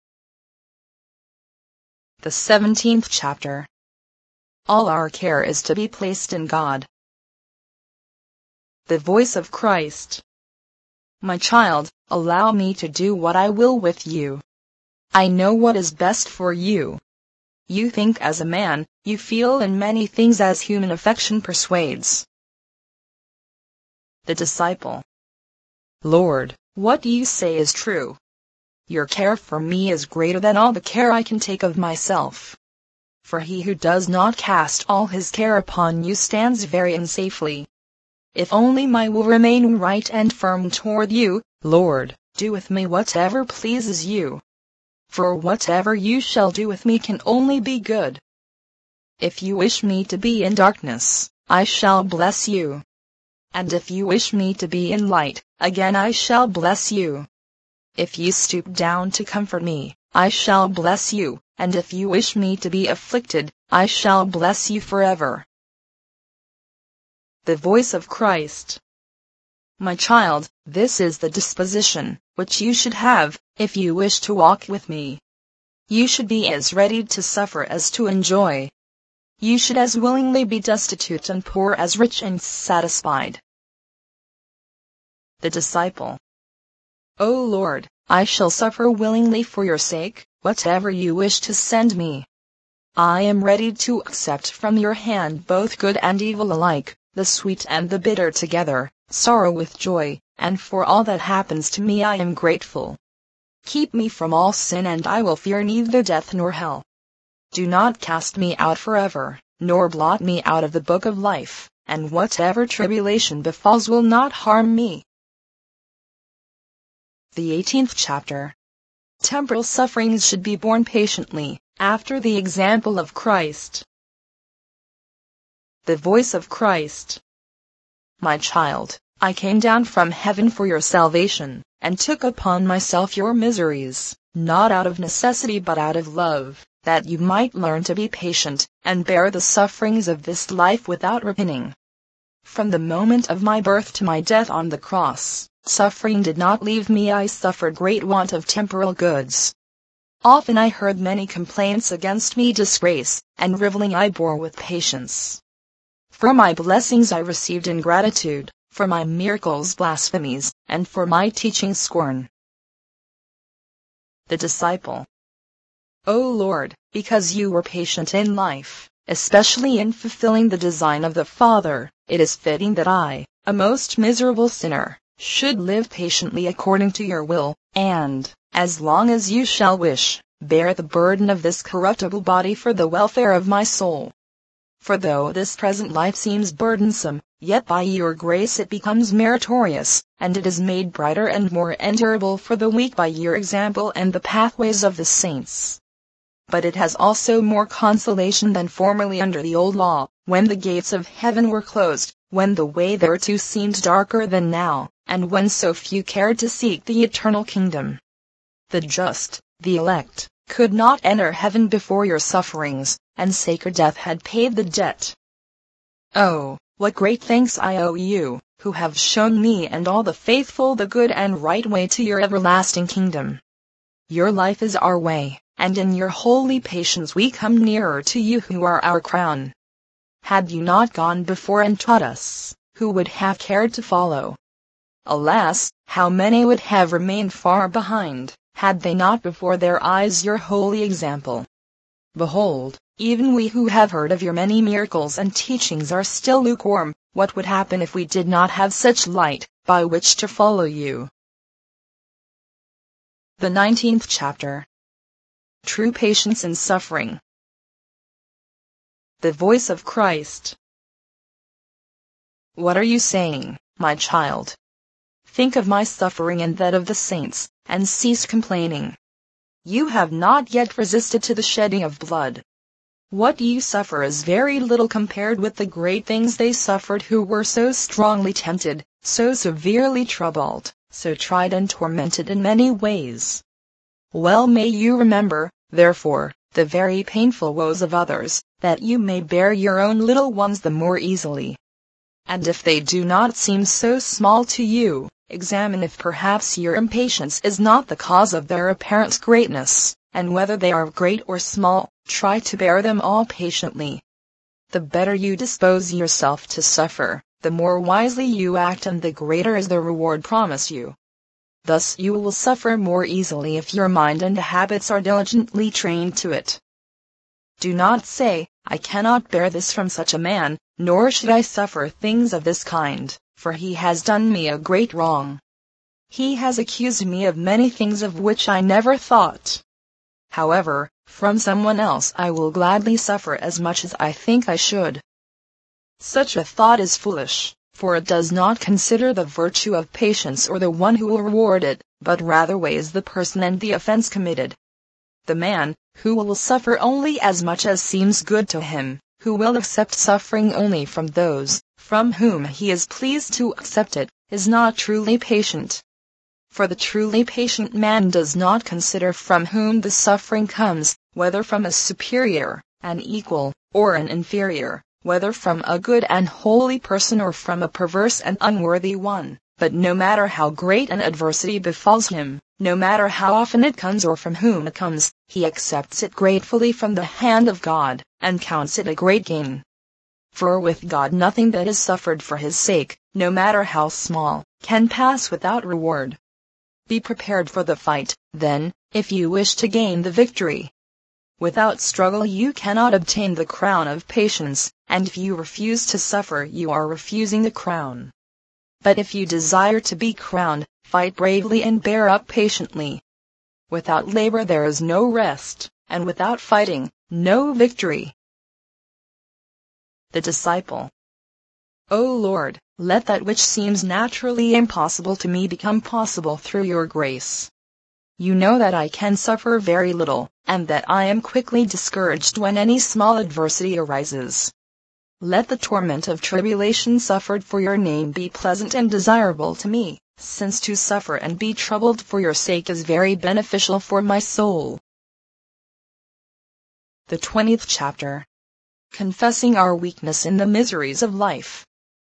The 17th chapter. All our care is to be placed in God. The voice of Christ. My child, allow me to do what I will with you. I know what is best for you. You think as a man, you feel in many things as human affection persuades. The disciple. Lord, what you say is true. Your care for me is greater than all the care I can take of myself. For he who does not cast all his care upon you stands very unsafely. If only my will remain right and firm toward you, Lord, do with me whatever pleases you. For whatever you shall do with me can only be good. If you wish me to be in darkness, I shall bless you. And if you wish me to be in light, again I shall bless you. If you stoop down to comfort me, I shall bless you, and if you wish me to be afflicted, I shall bless you forever. The voice of Christ. My child, this is the disposition which you should have, if you wish to walk with me. You should be as ready to suffer as to enjoy. You should as willingly be destitute and poor as rich and satisfied. The disciple. O Lord, I shall suffer willingly for your sake, whatever you wish to send me. I am ready to accept from your hand both good and evil alike, the sweet and the bitter together, sorrow with joy, and for all that happens to me I am grateful. Keep me from all sin and I will fear neither death nor hell. Do not cast me out forever, nor blot me out of the book of life, and whatever tribulation befalls will not harm me. The 18th chapter. Temporal sufferings should be borne patiently, after the example of Christ. The voice of Christ. My child, I came down from heaven for your salvation, and took upon myself your miseries, not out of necessity but out of love, that you might learn to be patient, and bear the sufferings of this life without repining. From the moment of my birth to my death on the cross, suffering did not leave me. I suffered great want of temporal goods. Often I heard many complaints against me, disgrace, and riveling I bore with patience. For my blessings I received ingratitude, for my miracles blasphemies, and for my teaching scorn. The disciple. O Lord, because you were patient in life, especially in fulfilling the design of the Father, it is fitting that I, a most miserable sinner, should live patiently according to your will, and, as long as you shall wish, bear the burden of this corruptible body for the welfare of my soul. For though this present life seems burdensome, yet by your grace it becomes meritorious, and it is made brighter and more endurable for the weak by your example and the pathways of the saints. But it has also more consolation than formerly under the old law, when the gates of heaven were closed, when the way thereto seemed darker than now, and when so few cared to seek the eternal kingdom. The just, the elect, could not enter heaven before your sufferings, and sacred death had paid the debt. Oh, what great thanks I owe you, who have shown me and all the faithful the good and right way to your everlasting kingdom. Your life is our way, and in your holy patience we come nearer to you who are our crown. Had you not gone before and taught us, who would have cared to follow? Alas, how many would have remained far behind, had they not before their eyes your holy example. Behold, even we who have heard of your many miracles and teachings are still lukewarm. What would happen if we did not have such light, by which to follow you? The 19th chapter. True patience in suffering. The voice of Christ. What are you saying, my child? Think of my suffering and that of the saints, and cease complaining. You have not yet resisted to the shedding of blood. What you suffer is very little compared with the great things they suffered who were so strongly tempted, so severely troubled, so tried and tormented in many ways. Well may you remember, therefore, the very painful woes of others, that you may bear your own little ones the more easily. And if they do not seem so small to you, examine if perhaps your impatience is not the cause of their apparent greatness, and whether they are great or small, try to bear them all patiently. The better you dispose yourself to suffer, the more wisely you act and the greater is the reward promised you. Thus you will suffer more easily if your mind and habits are diligently trained to it. Do not say, I cannot bear this from such a man, nor should I suffer things of this kind, for he has done me a great wrong. He has accused me of many things of which I never thought. However, from someone else I will gladly suffer as much as I think I should. Such a thought is foolish, for it does not consider the virtue of patience or the one who will reward it, but rather weighs the person and the offense committed. The man, who will suffer only as much as seems good to him, who will accept suffering only from those from whom he is pleased to accept it, is not truly patient. For the truly patient man does not consider from whom the suffering comes, whether from a superior, an equal, or an inferior, whether from a good and holy person or from a perverse and unworthy one, but no matter how great an adversity befalls him, no matter how often it comes or from whom it comes, he accepts it gratefully from the hand of God, and counts it a great gain. For with God nothing that is suffered for his sake, no matter how small, can pass without reward. Be prepared for the fight, then, if you wish to gain the victory. Without struggle you cannot obtain the crown of patience, and if you refuse to suffer you are refusing the crown. But if you desire to be crowned, fight bravely and bear up patiently. Without labor there is no rest, and without fighting, no victory. The disciple. O Lord, let that which seems naturally impossible to me become possible through your grace. You know that I can suffer very little, and that I am quickly discouraged when any small adversity arises. Let the torment of tribulation suffered for your name be pleasant and desirable to me, since to suffer and be troubled for your sake is very beneficial for my soul. The 20th chapter. Confessing our weakness in the miseries of life.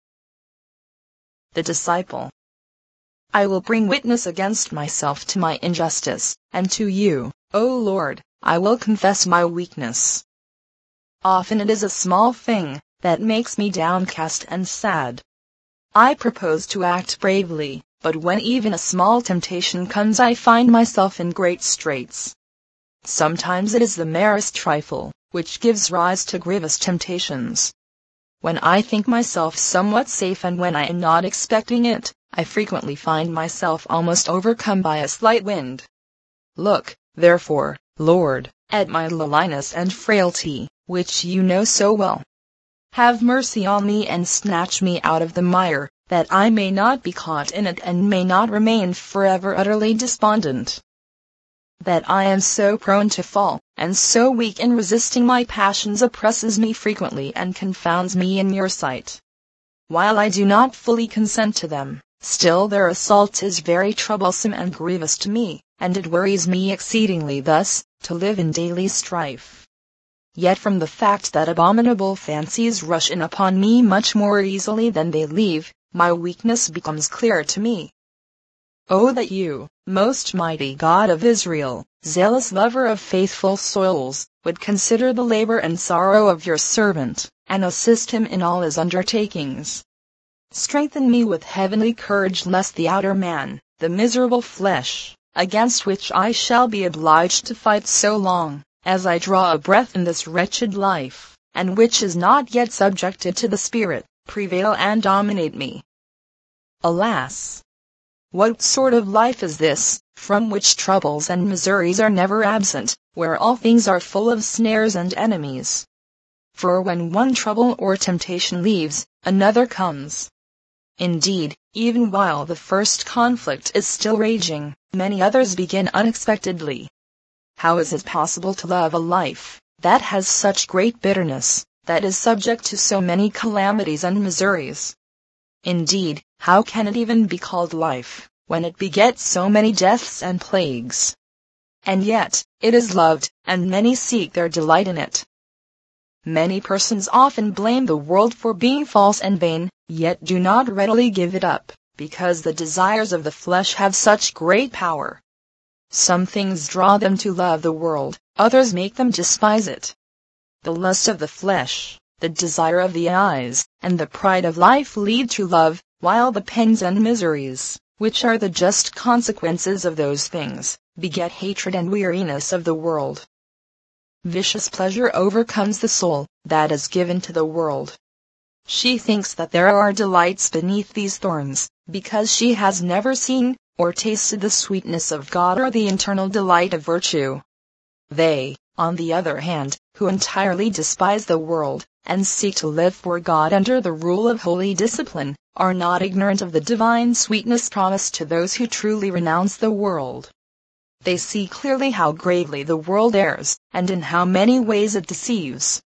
The disciple. I will bring witness against myself to my injustice, and to you, O Lord, I will confess my weakness. Often it is a small thing that makes me downcast and sad. I propose to act bravely, but when even a small temptation comes I find myself in great straits. Sometimes it is the merest trifle which gives rise to grievous temptations. When I think myself somewhat safe and when I am not expecting it, I frequently find myself almost overcome by a slight wind. Look, therefore, Lord, at my lowliness and frailty, which you know so well. Have mercy on me and snatch me out of the mire, that I may not be caught in it and may not remain forever utterly despondent. That I am so prone to fall, and so weak in resisting my passions oppresses me frequently and confounds me in your sight. While I do not fully consent to them, still their assault is very troublesome and grievous to me, and it worries me exceedingly thus, to live in daily strife. Yet from the fact that abominable fancies rush in upon me much more easily than they leave, my weakness becomes clear to me. Oh, that you, most mighty God of Israel, zealous lover of faithful souls, would consider the labor and sorrow of your servant, and assist him in all his undertakings. Strengthen me with heavenly courage lest the outer man, the miserable flesh, against which I shall be obliged to fight so long, as I draw a breath in this wretched life, and which is not yet subjected to the Spirit, prevail and dominate me. Alas! What sort of life is this, from which troubles and miseries are never absent, where all things are full of snares and enemies? For when one trouble or temptation leaves, another comes. Indeed, even while the first conflict is still raging, many others begin unexpectedly. How is it possible to love a life that has such great bitterness, that is subject to so many calamities and miseries? Indeed, how can it even be called life, when it begets so many deaths and plagues? And yet, it is loved, and many seek their delight in it. Many persons often blame the world for being false and vain, yet do not readily give it up, because the desires of the flesh have such great power. Some things draw them to love the world, others make them despise it. The lust of the flesh, the desire of the eyes, and the pride of life lead to love, while the pains and miseries, which are the just consequences of those things, beget hatred and weariness of the world. Vicious pleasure overcomes the soul that is given to the world. She thinks that there are delights beneath these thorns, because she has never seen or tasted the sweetness of God or the eternal delight of virtue. They, on the other hand, who entirely despise the world, and seek to live for God under the rule of holy discipline, are not ignorant of the divine sweetness promised to those who truly renounce the world. They see clearly how gravely the world errs, and in how many ways it deceives.